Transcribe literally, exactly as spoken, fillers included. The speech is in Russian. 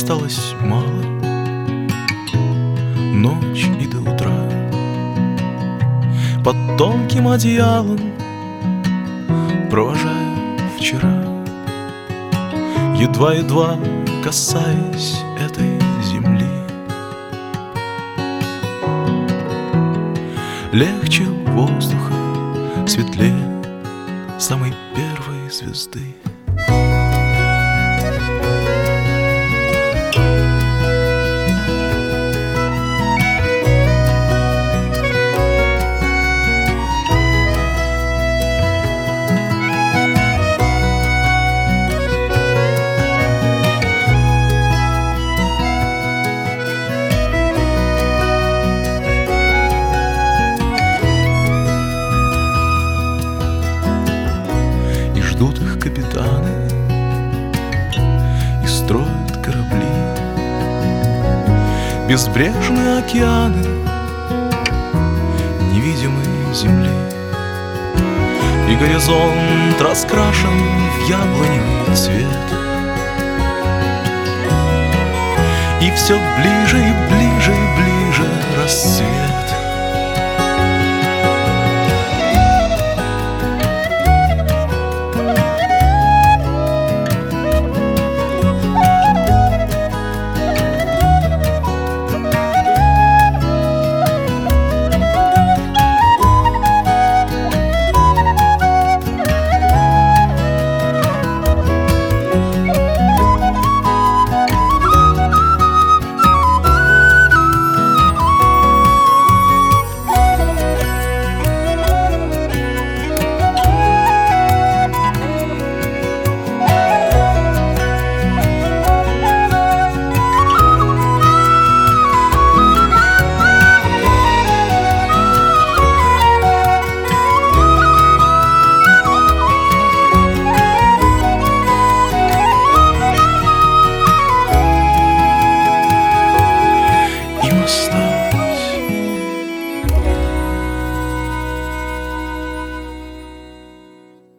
осталось мало, ночь и до утра. Под тонким одеялом провожаю вчера, едва-едва касаясь этой земли. Легче воздуха, светлее самой первой звезды. Ждут их капитаны и строят корабли, безбрежные океаны невидимой земли. И горизонт раскрашен в яблоневый цвет, и все ближе и ближе и ближе рассвет.